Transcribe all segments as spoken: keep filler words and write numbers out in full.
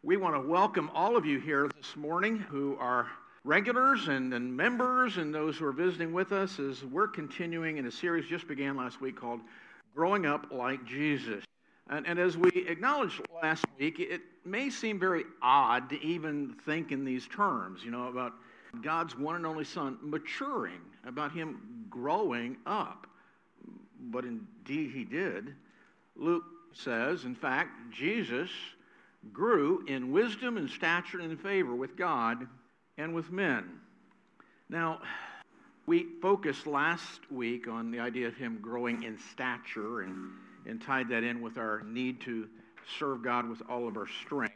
We want to welcome all of you here this morning who are regulars and, and members and those who are visiting with us as we're continuing in a series just began last week called Growing Up Like Jesus. And, and as we acknowledged last week, it may seem very odd to even think in these terms, you know, about God's one and only Son maturing, about him growing up. But indeed he did. Luke says, in fact, Jesus grew in wisdom and stature and in favor with God and with men. Now, we focused last week on the idea of him growing in stature and, and tied that in with our need to serve God with all of our strength.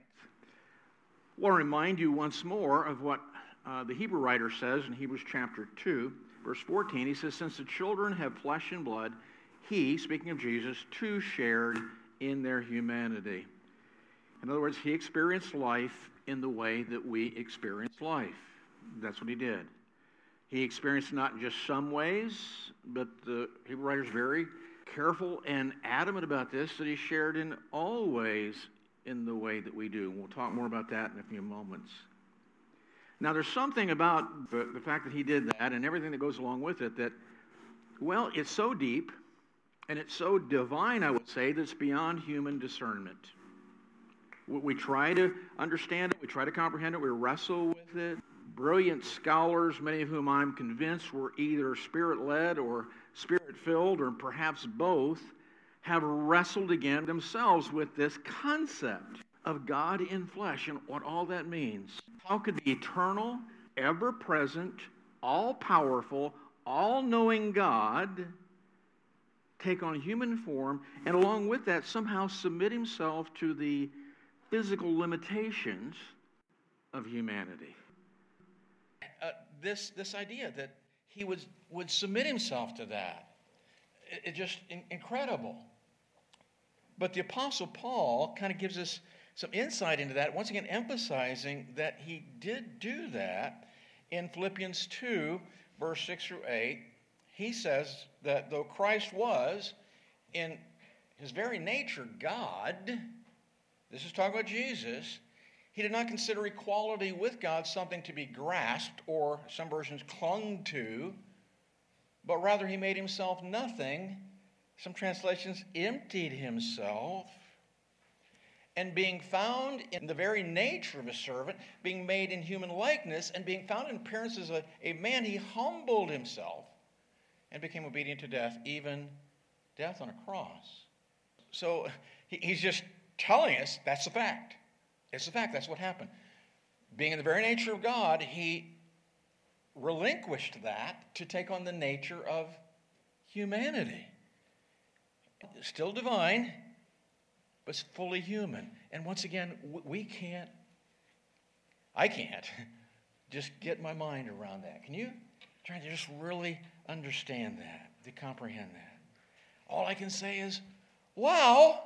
I want to remind you once more of what uh, the Hebrew writer says in Hebrews chapter two, verse fourteen. He says, since the children have flesh and blood, he, speaking of Jesus, too shared in their humanity. In other words, he experienced life in the way that we experience life. That's what he did. He experienced not just some ways, but the Hebrew writer is very careful and adamant about this, that he shared in all ways in the way that we do. We'll talk more about that in a few moments. Now, there's something about the, the fact that he did that and everything that goes along with it that, well, it's so deep and it's so divine, I would say, that it's beyond human discernment. We try to understand it. We try to comprehend it. We wrestle with it. Brilliant scholars, many of whom I'm convinced were either spirit-led or spirit-filled or perhaps both, have wrestled again themselves with this concept of God in flesh and what all that means. How could the eternal, ever-present, all-powerful, all-knowing God take on human form and along with that somehow submit himself to the physical limitations of humanity? Uh, this this idea that he would, would submit himself to that, it, it just in, incredible. But the Apostle Paul kind of gives us some insight into that, once again emphasizing that he did do that in Philippians two, verse six through eight. He says that though Christ was in his very nature God, this is talking about Jesus, he did not consider equality with God something to be grasped, or some versions clung to, but rather he made himself nothing. Some translations emptied himself. And being found in the very nature of a servant, being made in human likeness, and being found in appearance as a, a man, he humbled himself and became obedient to death, even death on a cross. So he, he's just telling us that's the fact. It's the fact. That's what happened. Being in the very nature of God, he relinquished that to take on the nature of humanity. Still divine, but fully human. And once again, we can't, I can't just get my mind around that. Can you? Trying to just really understand that, to comprehend that. All I can say is, wow,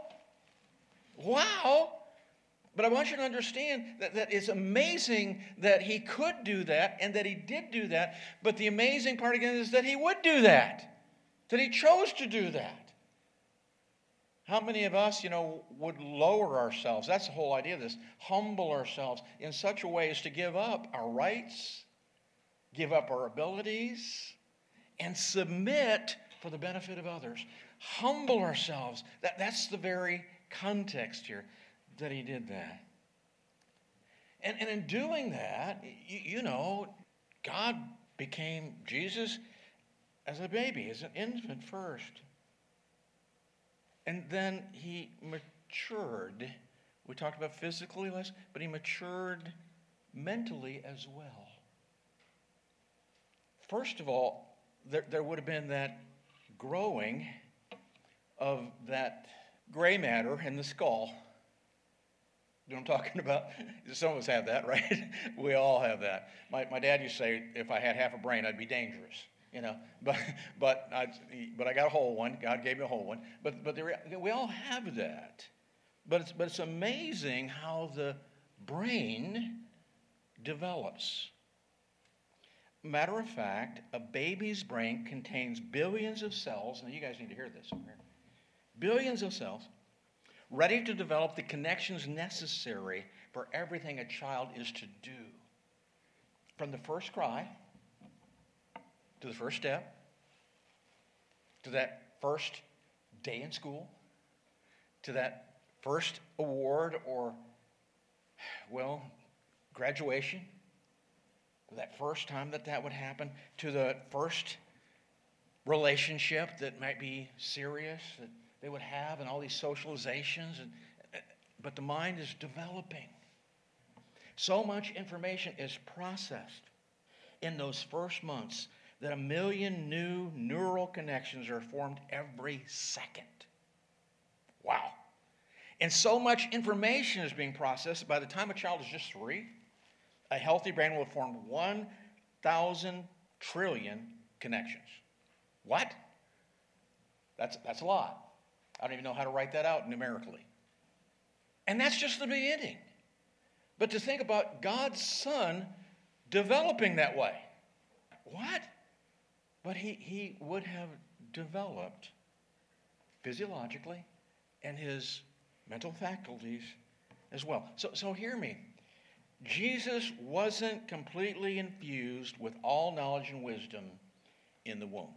wow. But I want you to understand that, that it's amazing that he could do that and that he did do that. But the amazing part again is that he would do that, that he chose to do that. How many of us, you know, would lower ourselves? That's the whole idea of this. Humble ourselves in such a way as to give up our rights, give up our abilities, and submit for the benefit of others. Humble ourselves. That, that's the very context here that he did that. And, and in doing that, you, you know, God became Jesus as a baby, as an infant first. And then he matured. We talked about physically less, but he matured mentally as well. First of all, there, there would have been that growing of that gray matter in the skull. You know what I'm talking about? Some of us have that, right? We all have that. My my dad used to say, if I had half a brain, I'd be dangerous. You know, but but I but I got a whole one. God gave me a whole one. But but there, we all have that. But it's but it's amazing how the brain develops. Matter of fact, a baby's brain contains billions of cells. Now you guys need to hear this over here. Billions of cells, ready to develop the connections necessary for everything a child is to do. From the first cry, to the first step, to that first day in school, to that first award or, well, graduation, to that first time that that would happen, to the first relationship that might be serious that they would have, and all these socializations. And, but the mind is developing. So much information is processed in those first months that a million new neural connections are formed every second. Wow. And so much information is being processed, by the time a child is just three, a healthy brain will have formed one thousand trillion connections. What? That's, that's a lot. I don't even know how to write that out numerically. And that's just the beginning. But to think about God's Son developing that way. What? But he, he would have developed physiologically and his mental faculties as well. So, so hear me. Jesus wasn't completely infused with all knowledge and wisdom in the womb.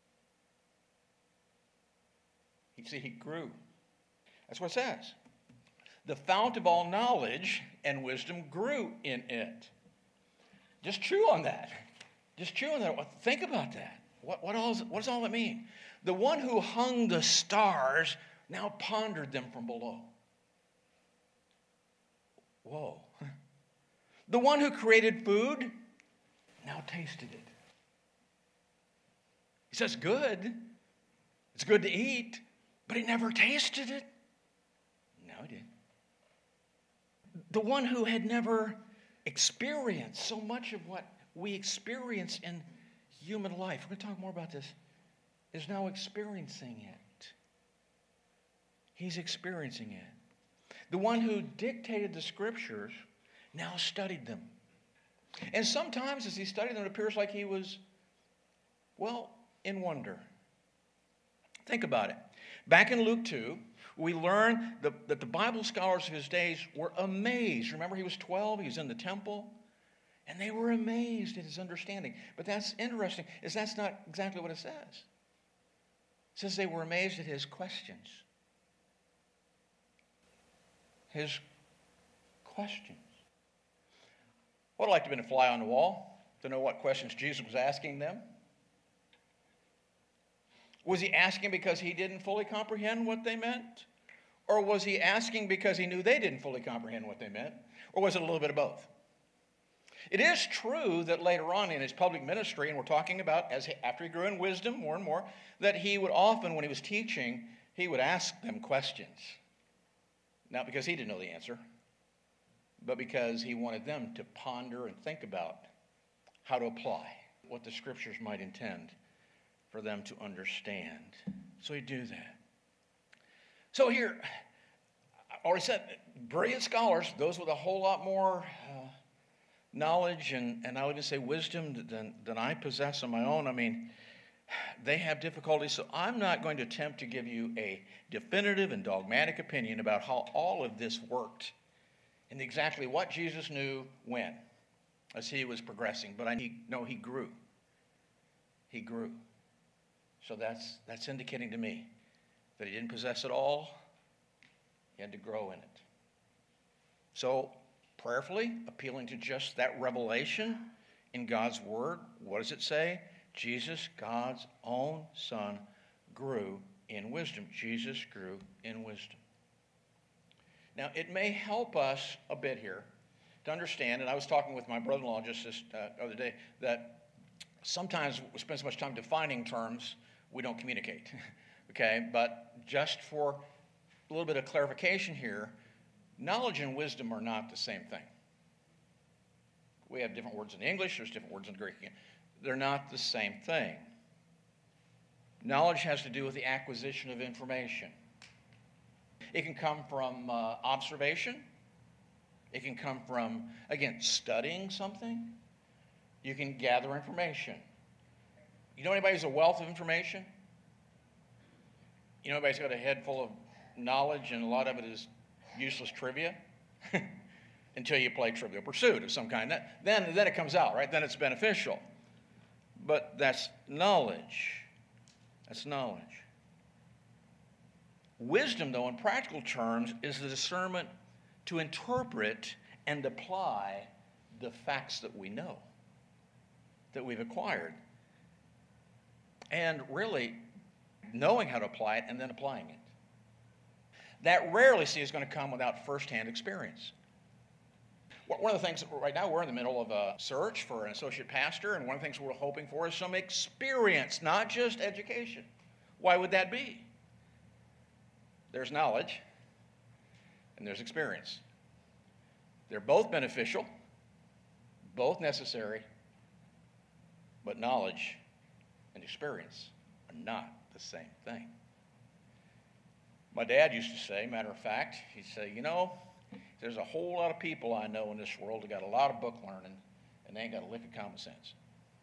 You see, he grew. That's what it says. The fount of all knowledge and wisdom grew in it. Just chew on that. Just chew on that. Think about that. What, what, all, what does all that mean? The one who hung the stars now pondered them from below. Whoa. The one who created food now tasted it. He says, good. It's good to eat, but he never tasted it. No, he didn't. The one who had never experienced so much of what we experience in human life, we're going to talk more about this, is now experiencing it. He's experiencing it. The one who dictated the scriptures now studied them. And sometimes as he studied them, it appears like he was, well, in wonder. Think about it. Back in Luke two, we learn the, that the Bible scholars of his days were amazed. Remember, he was twelve, he was in the temple, and they were amazed at his understanding. But that's interesting, is that's not exactly what it says. It says they were amazed at his questions. His questions. I would like to have been a fly on the wall to know what questions Jesus was asking them. Was he asking because he didn't fully comprehend what they meant? Or was he asking because he knew they didn't fully comprehend what they meant? Or was it a little bit of both? It is true that later on in his public ministry, and we're talking about as he, after he grew in wisdom more and more, that he would often, when he was teaching, he would ask them questions. Not because he didn't know the answer, but because he wanted them to ponder and think about how to apply what the scriptures might intend for them to understand. So he'd do that. So here, I already said, brilliant scholars, those with a whole lot more uh, knowledge and, and I'll even say wisdom than, than I possess on my own. I mean, they have difficulties. So I'm not going to attempt to give you a definitive and dogmatic opinion about how all of this worked and exactly what Jesus knew when as he was progressing. But I know he grew. He grew. So that's that's indicating to me that he didn't possess it all. He had to grow in it. So prayerfully, appealing to just that revelation in God's word, what does it say? Jesus, God's own Son, grew in wisdom. Jesus grew in wisdom. Now, it may help us a bit here to understand, and I was talking with my brother-in-law just this uh, other day, that sometimes we spend so much time defining terms, we don't communicate. Okay? But just for a little bit of clarification here, knowledge and wisdom are not the same thing. We have different words in English, there's different words in Greek. They're not the same thing. Knowledge has to do with the acquisition of information. It can come from uh, observation. It can come from, again, studying something. You can gather information. You know anybody who's a wealth of information? You know anybody's got a head full of knowledge, and a lot of it is useless trivia until you play Trivial Pursuit of some kind. Then, then it comes out, right? Then it's beneficial. But that's knowledge. That's knowledge. Wisdom, though, in practical terms, is the discernment to interpret and apply the facts that we know, that we've acquired. And really knowing how to apply it and then applying it. That rarely, see, is going to come without firsthand experience. One of the things, right now we're in the middle of a search for an associate pastor, and one of the things we're hoping for is some experience, not just education. Why would that be? There's knowledge and there's experience. They're both beneficial, both necessary, but knowledge and experience are not the same thing. My dad used to say, matter of fact, he'd say, you know, there's a whole lot of people I know in this world that got a lot of book learning, and they ain't got a lick of common sense.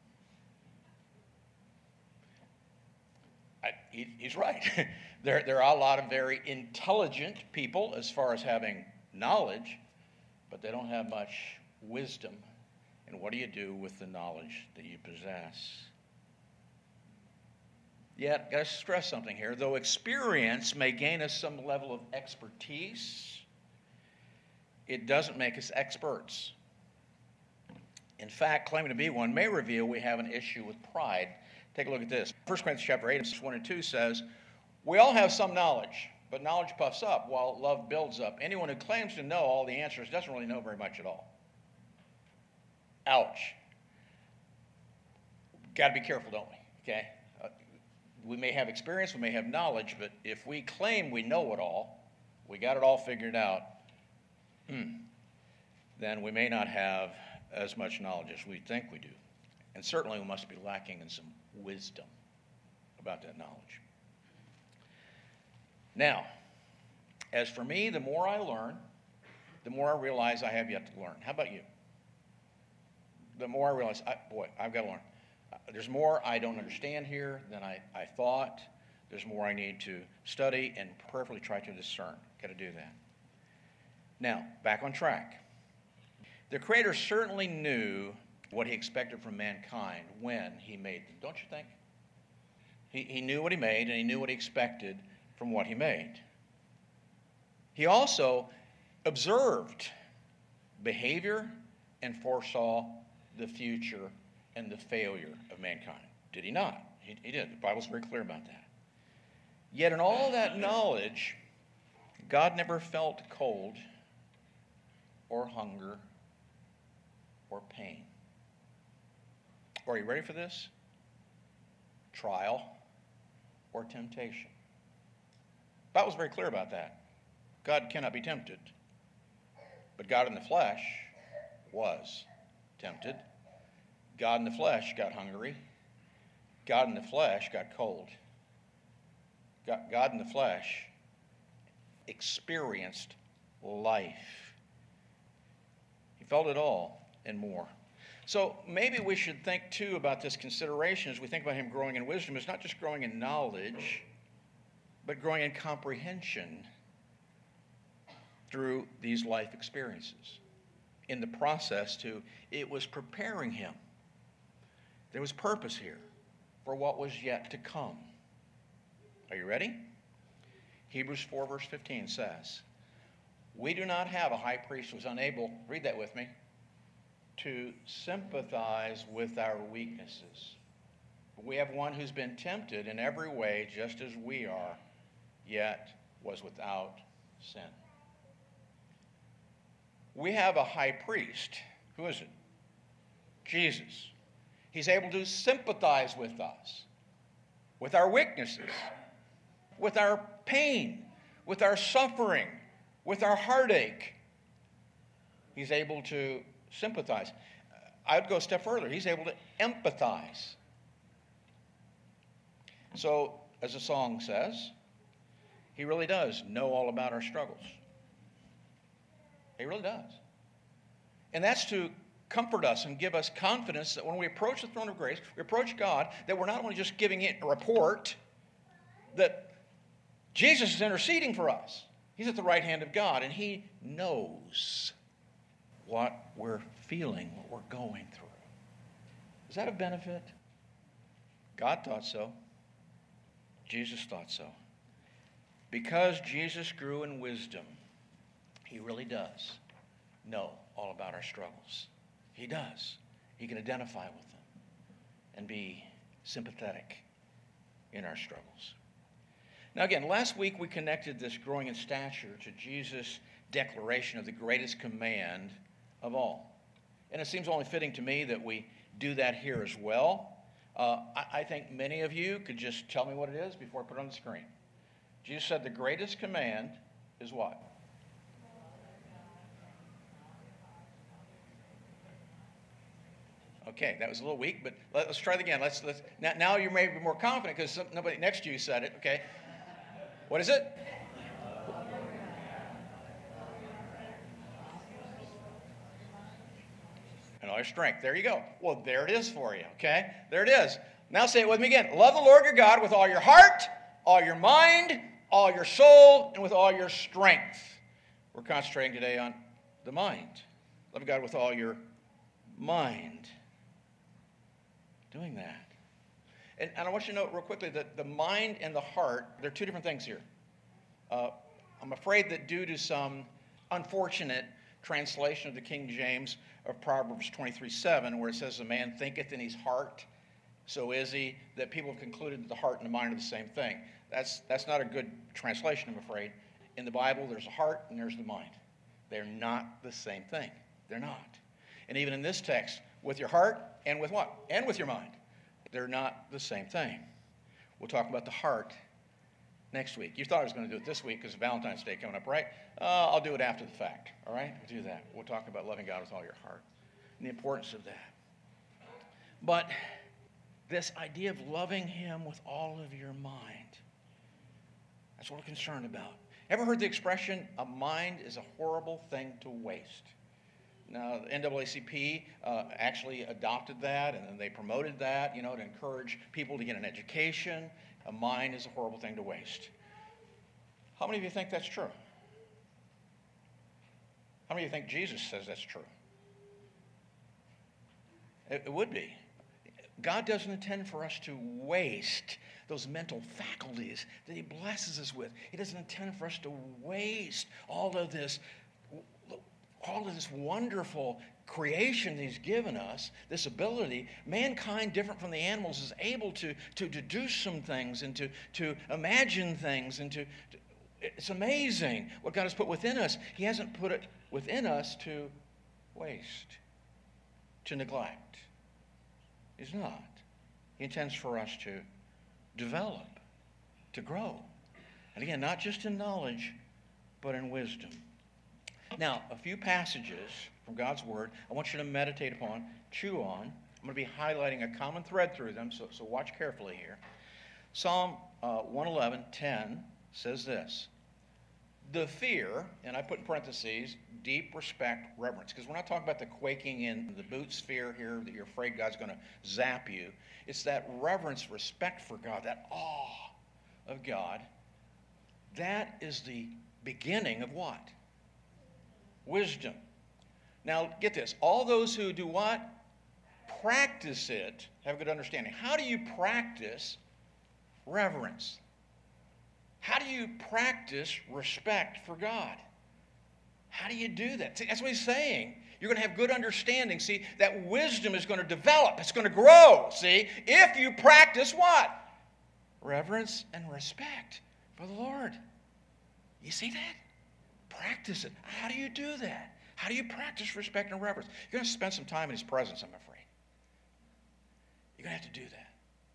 I, he, he's right. there, there are a lot of very intelligent people as far as having knowledge, but they don't have much wisdom. And what do you do with the knowledge that you possess? Yet, got to stress something here. Though experience may gain us some level of expertise, it doesn't make us experts. In fact, claiming to be one may reveal we have an issue with pride. Take a look at this. First Corinthians chapter eight, verse one and two says, we all have some knowledge, but knowledge puffs up while love builds up. Anyone who claims to know all the answers doesn't really know very much at all. Ouch. Got to be careful, don't we? Okay? Uh, we may have experience, we may have knowledge, but if we claim we know it all, we got it all figured out, hmm, then we may not have as much knowledge as we think we do. And certainly we must be lacking in some wisdom about that knowledge. Now, as for me, the more I learn, the more I realize I have yet to learn. How about you? The more I realize, I, boy, I've got to learn. Uh, there's more I don't understand here than I, I thought. There's more I need to study and prayerfully try to discern. Got to do that. Now, back on track. The Creator certainly knew what he expected from mankind when he made them, don't you think? He, he knew what he made, and he knew what he expected from what he made. He also observed behavior and foresaw the future and the failure of mankind. Did he not? He, he did. The Bible's very clear about that. Yet in all that knowledge, God never felt cold or hunger or pain. Are you ready for this? Trial or temptation. The Bible's very clear about that. God cannot be tempted. But God in the flesh was tempted. God in the flesh got hungry. God in the flesh got cold. God, God in the flesh experienced life. He felt it all and more. So maybe we should think, too, about this consideration as we think about him growing in wisdom. It's not just growing in knowledge, but growing in comprehension through these life experiences. In the process, too, it was preparing him. There was purpose here for what was yet to come. Are you ready? Hebrews four, verse fifteen says, we do not have a high priest who is unable, read that with me, to sympathize with our weaknesses. But we have one who's been tempted in every way just as we are, yet was without sin. We have a high priest. Who is it? Jesus. He's able to sympathize with us, with our weaknesses, with our pain, with our suffering, with our heartache. He's able to sympathize. I would go a step further. He's able to empathize. So, as the song says, he really does know all about our struggles. He really does. And that's to comfort us and give us confidence that when we approach the throne of grace, we approach God, that we're not only just giving it a report, that Jesus is interceding for us. He's at the right hand of God, and he knows what we're feeling, what we're going through. Is that a benefit? God thought so. Jesus thought so. Because Jesus grew in wisdom, he really does know all about our struggles. He does. He can identify with them and be sympathetic in our struggles. Now again, last week we connected this growing in stature to Jesus' declaration of the greatest command of all. And it seems only fitting to me that we do that here as well. Uh, I, I think many of you could just tell me what it is before I put it on the screen. Jesus said the greatest command is what? Okay, that was a little weak, but let, let's try it again. Let's, let's, now, now you may be more confident because nobody next to you said it, okay? What is it? And all your strength. There you go. Well, there it is for you, okay? There it is. Now say it with me again. Love the Lord your God with all your heart, all your mind, all your soul, and with all your strength. We're concentrating today on the mind. Love God with all your mind. Doing that. And, and I want you to note real quickly that the mind and the heart, they're two different things here. Uh, I'm afraid that due to some unfortunate translation of the King James of Proverbs twenty-three seven, where it says, a man thinketh in his heart, so is he, that people have concluded that the heart and the mind are the same thing. That's, that's not a good translation, I'm afraid. In the Bible, there's a heart and there's the mind. They're not the same thing. They're not. And even in this text, with your heart and with what? And with your mind. They're not the same thing. We'll talk about the heart next week. You thought I was going to do it this week because Valentine's Day coming up, right? Uh, I'll do it after the fact, all right? We'll do that. We'll talk about loving God with all your heart and the importance of that. But this idea of loving him with all of your mind, that's what we're concerned about. Ever heard the expression, a mind is a horrible thing to waste? Now, the N double A C P uh, actually adopted that, and then they promoted that, you know, to encourage people to get an education. A mind is a horrible thing to waste. How many of you think that's true? How many of you think Jesus says that's true? It, it would be. God doesn't intend for us to waste those mental faculties that he blesses us with. He doesn't intend for us to waste all of this all of this wonderful creation that he's given us, this ability. Mankind, different from the animals, is able to, to deduce some things and to, to imagine things. And to, to, it's amazing what God has put within us. He hasn't put it within us to waste, to neglect. He's not. He intends for us to develop, to grow. And again, not just in knowledge, but in wisdom. Now, a few passages from God's Word I want you to meditate upon, chew on. I'm going to be highlighting a common thread through them, so, so watch carefully here. Psalm uh, one eleven, ten says this. The fear, and I put in parentheses, deep respect, reverence. Because we're not talking about the quaking in the boots fear here, that you're afraid God's going to zap you. It's that reverence, respect for God, that awe of God. That is the beginning of what? Wisdom. Now, get this. All those who do what? Practice it have a good understanding. How do you practice reverence? How do you practice respect for God? How do you do that? See, that's what he's saying. You're going to have good understanding. See, that wisdom is going to develop. It's going to grow. See, if you practice what? Reverence and respect for the Lord. You see that? Practice it. How do you do that? How do you practice respect and reverence? You're going to spend some time in his presence, I'm afraid. You're going to have to do that.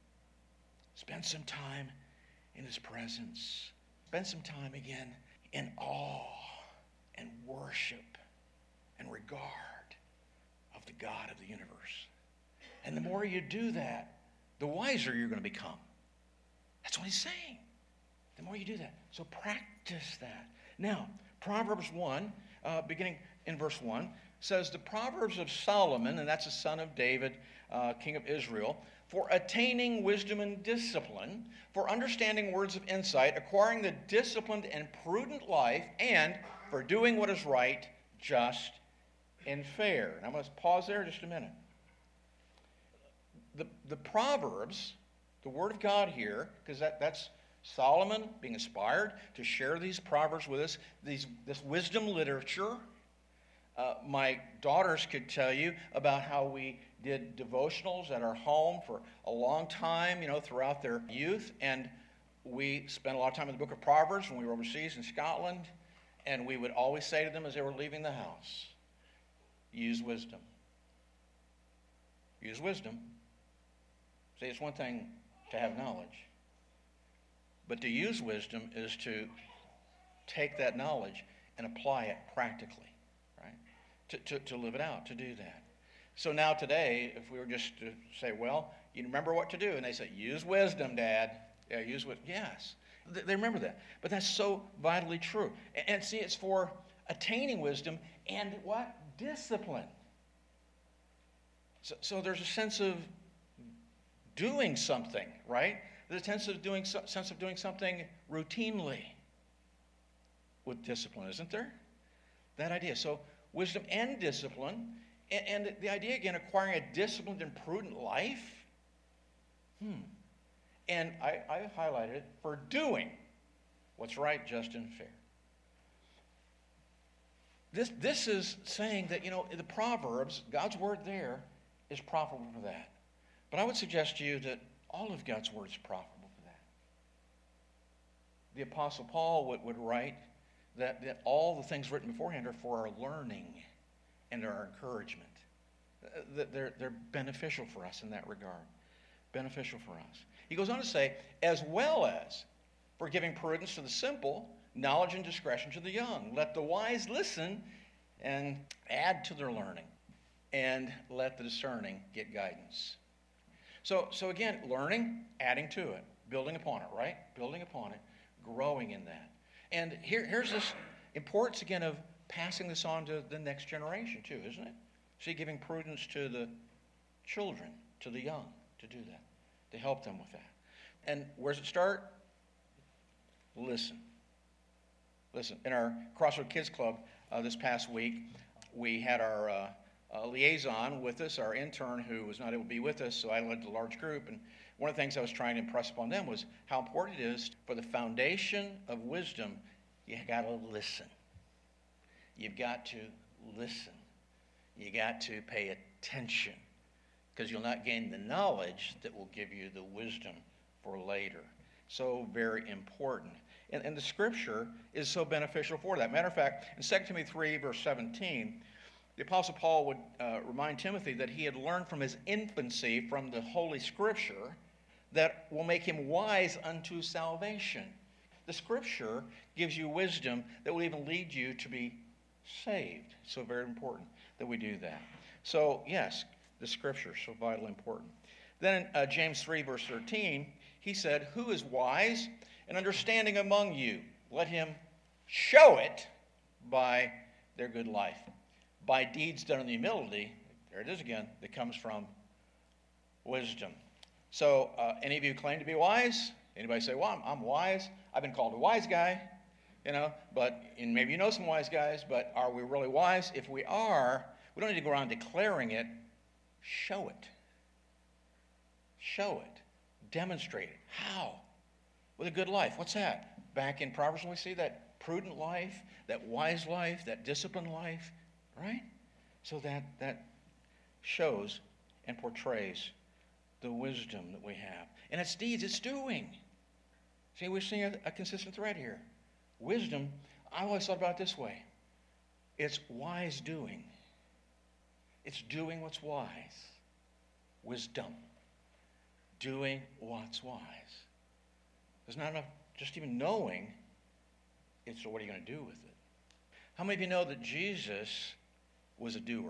Spend some time in his presence. Spend some time again in awe and worship and regard of the God of the universe. And the more you do that, the wiser you're going to become. That's what he's saying. The more you do that. So practice that. Now, Proverbs one, uh, beginning in verse one, says, the Proverbs of Solomon, and that's the son of David, uh, king of Israel, for attaining wisdom and discipline, for understanding words of insight, acquiring the disciplined and prudent life, and for doing what is right, just, and fair. And I'm going to pause there just a minute. The, the Proverbs, the Word of God here, because that, that's Solomon being inspired to share these Proverbs with us, these, this wisdom literature. Uh, my daughters could tell you about how we did devotionals at our home for a long time, you know, throughout their youth. And we spent a lot of time in the book of Proverbs when we were overseas in Scotland. And we would always say to them as they were leaving the house, use wisdom. Use wisdom. See, it's one thing to have knowledge. But to use wisdom is to take that knowledge and apply it practically, right? To, to, to live it out, to do that. So now today, if we were just to say, well, you remember what to do, and they say, use wisdom, Dad. Yeah, use wisdom. Yes, they remember that. But that's so vitally true. And, and see, it's for attaining wisdom and what? Discipline. So, so there's a sense of doing something, right? There's a sense of doing, sense of doing something routinely with discipline, isn't there? That idea. So wisdom and discipline. And, and the idea, again, acquiring a disciplined and prudent life. Hmm. And I, I highlighted it for doing what's right, just, and fair. This, this is saying that, you know, the Proverbs, God's word there is profitable for that. But I would suggest to you that all of God's word is profitable for that. The Apostle Paul would, would write that, that all the things written beforehand are for our learning and our encouragement. That they're, they're beneficial for us in that regard. Beneficial for us. He goes on to say, as well as for giving prudence to the simple, knowledge and discretion to the young. Let the wise listen and add to their learning. And let the discerning get guidance. So, so again, learning, adding to it, building upon it, right? Building upon it, growing in that. And here, here's this importance, again, of passing this on to the next generation, too, isn't it? See, giving prudence to the children, to the young, to do that, to help them with that. And where does it start? Listen. Listen. In our Crossroad Kids Club uh, this past week, we had our uh, uh, liaison with us, our intern who was not able to be with us, so I led the large group. And one of the things I was trying to impress upon them was how important it is for the foundation of wisdom, you got to listen. You've got to listen. You got to pay attention, because you'll not gain the knowledge that will give you the wisdom for later. So very important. And, and the Scripture is so beneficial for that. Matter of fact, in Second Timothy three, verse seventeen, the Apostle Paul would uh, remind Timothy that he had learned from his infancy from the Holy Scripture that will make him wise unto salvation. The Scripture gives you wisdom that will even lead you to be saved. So very important that we do that. So, yes, the Scripture is so vitally important. Then in uh, James three, verse thirteen, he said, who is wise and understanding among you? Let him show it by their good life. By deeds done in humility, there it is again, that comes from wisdom. So, uh, any of you claim to be wise? Anybody say, well, I'm, I'm wise. I've been called a wise guy, you know, but, and maybe you know some wise guys, but are we really wise? If we are, we don't need to go around declaring it. Show it. Show it. Demonstrate it. How? With a good life. What's that? Back in Proverbs, when we see that prudent life, that wise life, that disciplined life, right? So that, that shows and portrays the wisdom that we have. And it's deeds, it's doing. See, we're seeing a, a consistent thread here. Wisdom, I always thought about it this way. It's wise doing. It's doing what's wise. Wisdom. Doing what's wise. There's not enough just even knowing. It's so what are you going to do with it? How many of you know that Jesus was a doer?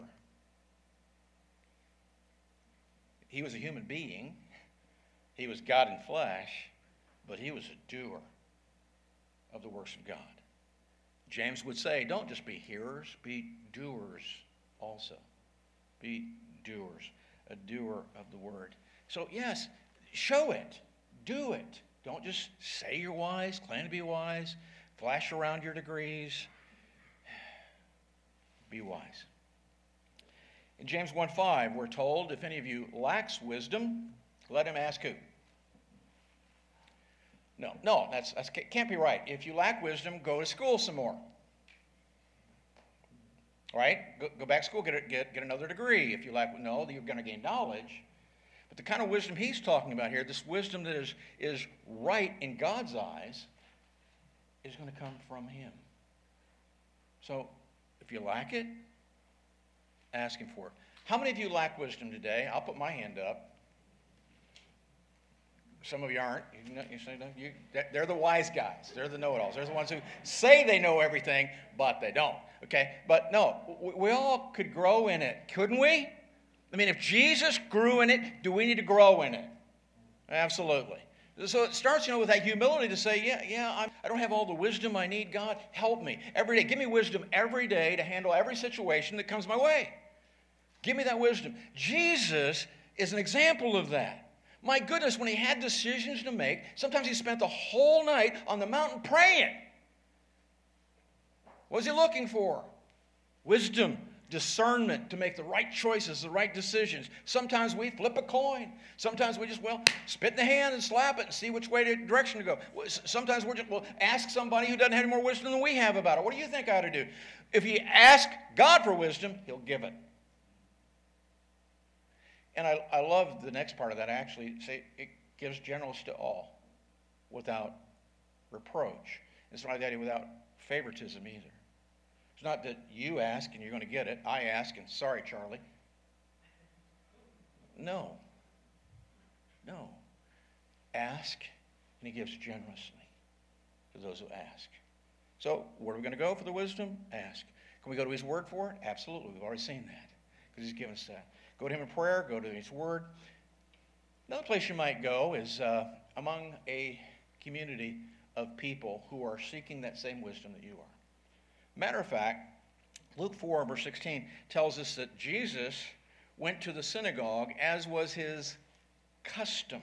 He was a human being. He was God in flesh, but he was a doer of the works of God. James would say, don't just be hearers, be doers also. Be doers, a doer of the word. So, yes, show it. Do it. Don't just say you're wise, claim to be wise, flash around your degrees. Be wise. In James one five, we're told, if any of you lacks wisdom, let him ask who? No, no, that's, that's can't be right. If you lack wisdom, go to school some more. Right? Go, go back to school, get, a, get, get another degree. If you lack, no, you're going to gain knowledge. But the kind of wisdom he's talking about here, this wisdom that is, is right in God's eyes, is going to come from him. So, if you lack it, ask him for it. How many of you lack wisdom today? I'll put my hand up. Some of you aren't. You, you say, no, you, they're the wise guys. They're the know-it-alls. They're the ones who say they know everything, but they don't. Okay? But no, we, we all could grow in it, couldn't we? I mean, if Jesus grew in it, do we need to grow in it? Absolutely. So it starts, you know, with that humility to say, yeah, yeah, I'm, I don't have all the wisdom I need. God, help me every day. Give me wisdom every day to handle every situation that comes my way. Give me that wisdom. Jesus is an example of that. My goodness, when he had decisions to make, sometimes he spent the whole night on the mountain praying. What was he looking for? Wisdom, discernment to make the right choices, the right decisions. Sometimes we flip a coin. Sometimes we just, well, spit in the hand and slap it and see which way to, direction to go. Sometimes we're just, well, ask somebody who doesn't have any more wisdom than we have about it. What do you think I ought to do? If you ask God for wisdom, he'll give it. And I, I love the next part of that, actually. Say it gives generals to all without reproach. It's not that idea without favoritism either. It's not that you ask and you're going to get it. I ask and sorry, Charlie. No. No. Ask and he gives generously to those who ask. So where are we going to go for the wisdom? Ask. Can we go to his word for it? Absolutely. We've already seen that because he's given us that. Go to him in prayer. Go to his word. Another place you might go is uh, among a community of people who are seeking that same wisdom that you are. Matter of fact, Luke four, verse sixteen tells us that Jesus went to the synagogue as was his custom.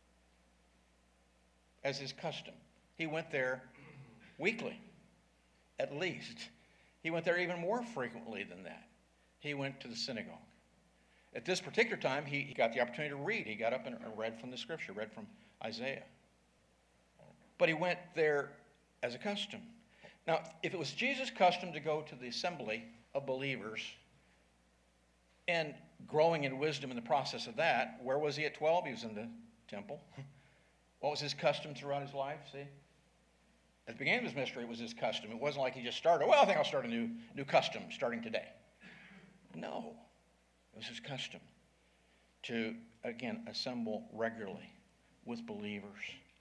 As his custom. He went there weekly, at least. He went there even more frequently than that. He went to the synagogue. At this particular time, he, he got the opportunity to read. He got up and, and read from the scripture, read from Isaiah. But he went there as a custom. Now, if it was Jesus' custom to go to the assembly of believers and growing in wisdom in the process of that, where was he at twelve? He was in the temple. What was his custom throughout his life? See? At the beginning of his ministry, it was his custom. It wasn't like he just started, well, I think I'll start a new, new custom starting today. No. It was his custom to, again, assemble regularly with believers.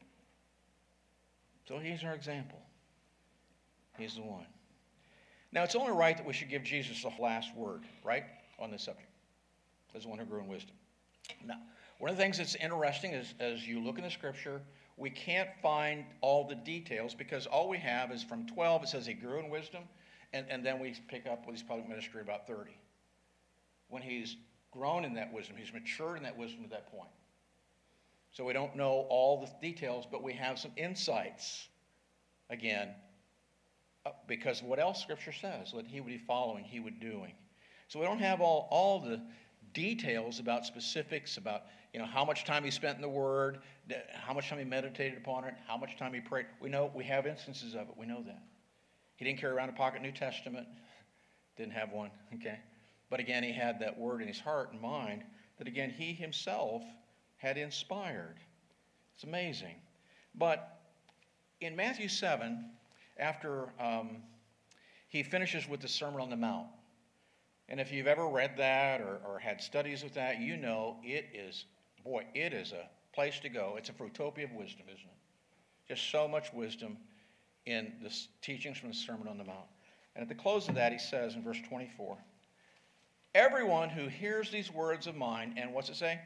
So he's our example. He's the one. Now, it's only right that we should give Jesus the last word, right, on this subject, as one who grew in wisdom. Now, one of the things that's interesting is as you look in the scripture, we can't find all the details because all we have is from twelve, it says he grew in wisdom, and, and then we pick up with his public ministry about thirty. When he's grown in that wisdom, he's matured in that wisdom at that point. So we don't know all the details, but we have some insights, again, because of what else Scripture says, what he would be following, he would be doing. So we don't have all, all the details about specifics, about you know how much time he spent in the Word, how much time he meditated upon it, how much time he prayed. We know we have instances of it. We know that. He didn't carry around a pocket New Testament. Didn't have one, okay? But again, he had that word in his heart and mind that, again, he himself had inspired. It's amazing. But in Matthew seven, after um, he finishes with the Sermon on the Mount, and if you've ever read that or, or had studies with that, you know it is, boy, it is a place to go. It's a fruitopia of wisdom, isn't it? Just so much wisdom in the teachings from the Sermon on the Mount. And at the close of that, he says in verse twenty-four, everyone who hears these words of mine, and what's it say?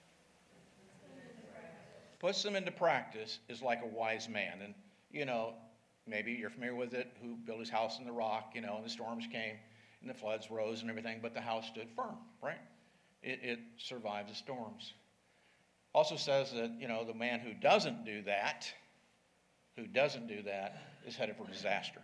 Puts them into practice is like a wise man. And, you know, maybe you're familiar with it, who built his house in the rock, you know, and the storms came and the floods rose and everything, but the house stood firm, right? It, it survived the storms. Also says that, you know, the man who doesn't do that, who doesn't do that, is headed for disaster.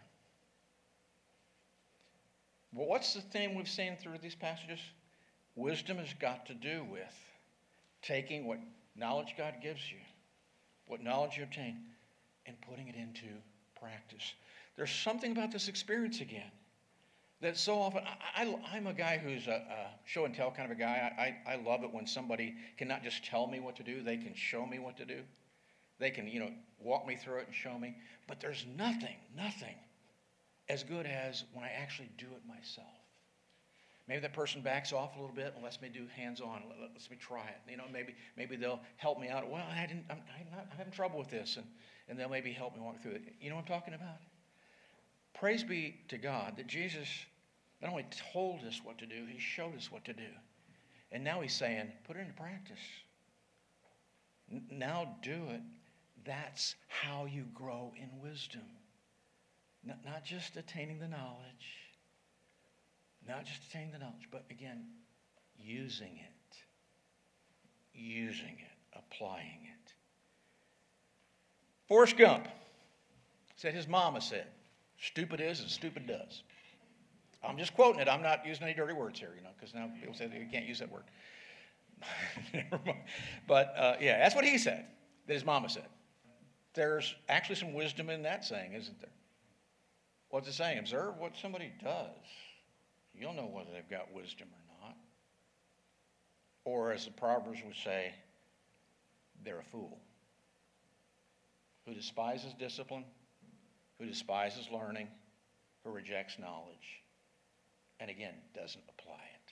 Well, what's the theme we've seen through these passages? Wisdom has got to do with taking what knowledge God gives you, what knowledge you obtain, and putting it into practice. There's something about this experience again that so often, I, I, I'm a guy who's a, a show and tell kind of a guy. I, I love it when somebody can not just tell me what to do, they can show me what to do. They can, you know, walk me through it and show me. But there's nothing, nothing as good as when I actually do it myself. Maybe that person backs off a little bit and lets me do hands-on. Let, let me try it. You know, maybe maybe they'll help me out. Well, I didn't. I'm, I'm not. I'm having trouble with this, and and they'll maybe help me walk through it. You know what I'm talking about? Praise be to God that Jesus not only told us what to do, he showed us what to do, and now he's saying, put it into practice. N- now do it. That's how you grow in wisdom. Not, not just attaining the knowledge. Not just attaining the knowledge, but again, using it. Using it. Applying it. Forrest Gump said his mama said, stupid is as stupid does. I'm just quoting it. I'm not using any dirty words here, you know, because now people say that you can't use that word. Never mind. But uh, yeah, that's what he said, that his mama said. There's actually some wisdom in that saying, isn't there? What's it saying? Observe what somebody does. You'll know whether they've got wisdom or not. Or as the Proverbs would say, they're a fool. Who despises discipline, who despises learning, who rejects knowledge, and again, doesn't apply it.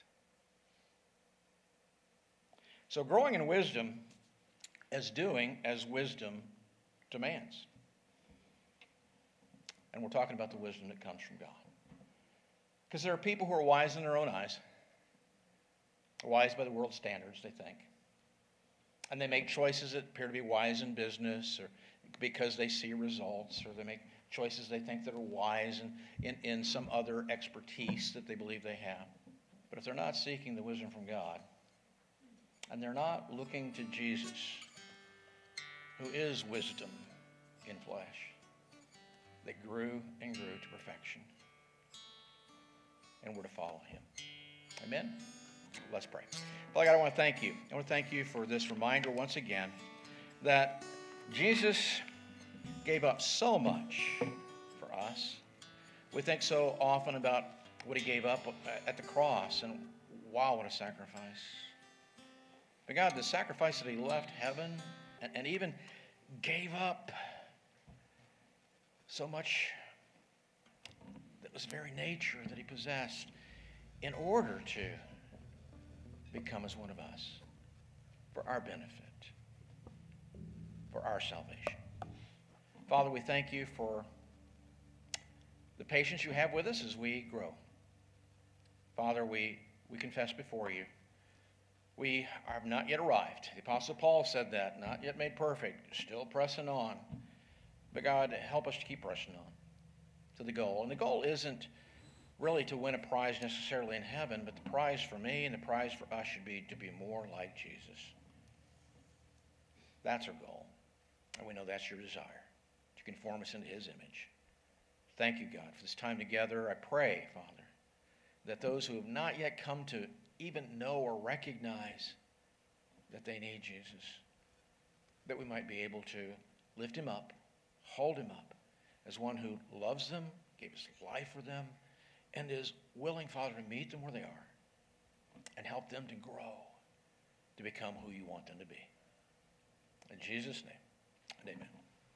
So growing in wisdom is doing as wisdom demands. And we're talking about the wisdom that comes from God. Because there are people who are wise in their own eyes, wise by the world's standards, they think. And they make choices that appear to be wise in business, or because they see results, or they make choices they think that are wise in, in, in some other expertise that they believe they have. But if they're not seeking the wisdom from God, and they're not looking to Jesus, who is wisdom in flesh, they grew and grew to perfection. And we're to follow him. Amen? Let's pray. Father God, I want to thank you. I want to thank you for this reminder once again that Jesus gave up so much for us. We think so often about what he gave up at the cross, and wow, what a sacrifice. But God, the sacrifice that he left heaven and, and even gave up so much that was very nature that he possessed in order to become as one of us for our benefit, for our salvation. Father, we thank you for the patience you have with us as we grow. Father, we, we confess before you, we have not yet arrived. The Apostle Paul said that, not yet made perfect, still pressing on. But God, help us to keep pressing on to the goal. And the goal isn't really to win a prize necessarily in heaven, but the prize for me and the prize for us should be to be more like Jesus. That's our goal. And we know that's your desire, to conform us into his image. Thank you, God, for this time together. I pray, Father, that those who have not yet come to even know or recognize that they need Jesus, that we might be able to lift him up, hold him up as one who loves them, gave his life for them, and is willing, Father, to meet them where they are and help them to grow to become who you want them to be. In Jesus' name, and amen.